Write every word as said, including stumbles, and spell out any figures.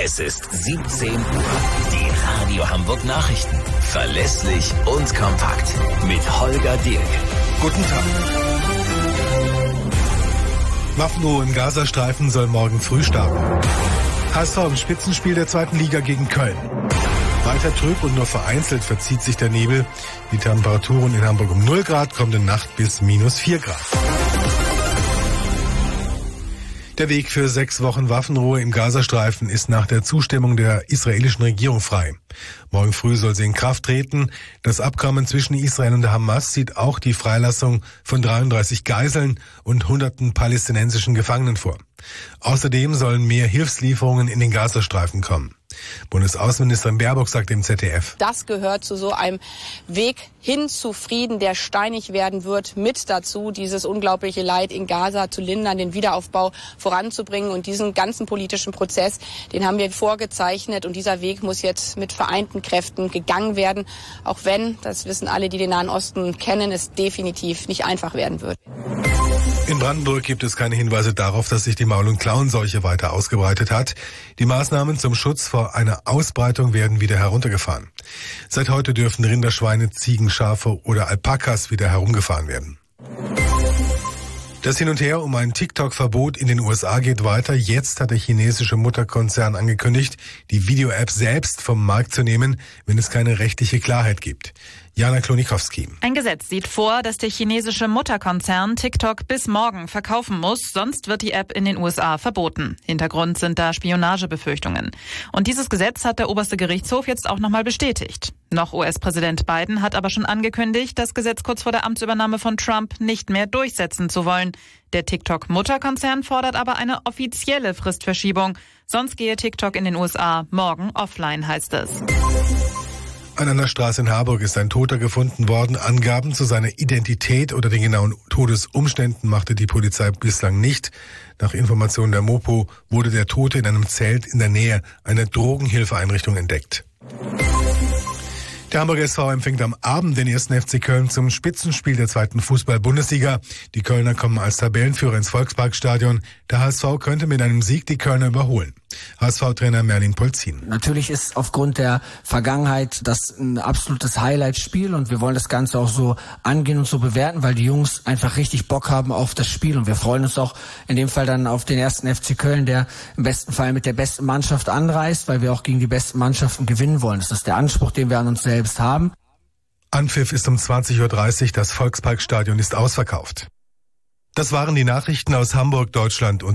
Es ist siebzehn Uhr. Die Radio Hamburg Nachrichten. Verlässlich und kompakt. Mit Holger Dirk. Guten Tag. Waffenruhe im Gazastreifen soll morgen früh starten. H S V im Spitzenspiel der zweiten Liga gegen Köln. Weiter trüb und nur vereinzelt verzieht sich der Nebel. Die Temperaturen in Hamburg um null Grad, kommende Nacht bis minus vier Grad. Der Weg für sechs Wochen Waffenruhe im Gazastreifen ist nach der Zustimmung der israelischen Regierung frei. Morgen früh soll sie in Kraft treten. Das Abkommen zwischen Israel und der Hamas sieht auch die Freilassung von dreiunddreißig Geiseln und hunderten palästinensischen Gefangenen vor. Außerdem sollen mehr Hilfslieferungen in den Gazastreifen kommen. Bundesaußenministerin Baerbock sagt im Z D F: Das gehört zu so einem Weg hin zu Frieden, der steinig werden wird, mit dazu, dieses unglaubliche Leid in Gaza zu lindern, den Wiederaufbau voranzubringen. Und diesen ganzen politischen Prozess, den haben wir vorgezeichnet. Und dieser Weg muss jetzt mit vereinten Kräften gegangen werden. Auch wenn, das wissen alle, die den Nahen Osten kennen, es definitiv nicht einfach werden wird. In Brandenburg gibt es keine Hinweise darauf, dass sich die Maul- und Klauenseuche weiter ausgebreitet hat. Die Maßnahmen zum Schutz vor einer Ausbreitung werden wieder heruntergefahren. Seit heute dürfen Rinder, Schweine, Ziegen, Schafe oder Alpakas wieder herumgefahren werden. Das Hin und Her um ein TikTok-Verbot in den U S A geht weiter. Jetzt hat der chinesische Mutterkonzern angekündigt, die Video-App selbst vom Markt zu nehmen, wenn es keine rechtliche Klarheit gibt. Jana Klonikowski. Ein Gesetz sieht vor, dass der chinesische Mutterkonzern TikTok bis morgen verkaufen muss, sonst wird die App in den U S A verboten. Hintergrund sind da Spionagebefürchtungen. Und dieses Gesetz hat der oberste Gerichtshof jetzt auch nochmal bestätigt. Noch U S-Präsident Biden hat aber schon angekündigt, das Gesetz kurz vor der Amtsübernahme von Trump nicht mehr durchsetzen zu wollen. Der TikTok-Mutterkonzern fordert aber eine offizielle Fristverschiebung. Sonst gehe TikTok in den U S A morgen offline, heißt es. An einer Straße in Harburg ist ein Toter gefunden worden. Angaben zu seiner Identität oder den genauen Todesumständen machte die Polizei bislang nicht. Nach Informationen der Mopo wurde der Tote in einem Zelt in der Nähe einer Drogenhilfeeinrichtung entdeckt. Der Hamburger S V empfängt am Abend den ersten F C Köln zum Spitzenspiel der zweiten Fußball-Bundesliga. Die Kölner kommen als Tabellenführer ins Volksparkstadion. Der H S V könnte mit einem Sieg die Kölner überholen. H S V-Trainer Merlin Polzin. Natürlich ist aufgrund der Vergangenheit das ein absolutes Highlight-Spiel und wir wollen das Ganze auch so angehen und so bewerten, weil die Jungs einfach richtig Bock haben auf das Spiel und wir freuen uns auch in dem Fall dann auf den ersten F C Köln, der im besten Fall mit der besten Mannschaft anreist, weil wir auch gegen die besten Mannschaften gewinnen wollen. Das ist der Anspruch, den wir an uns selbst haben. Anpfiff ist um zwanzig Uhr dreißig, das Volksparkstadion ist ausverkauft. Das waren die Nachrichten aus Hamburg, Deutschland und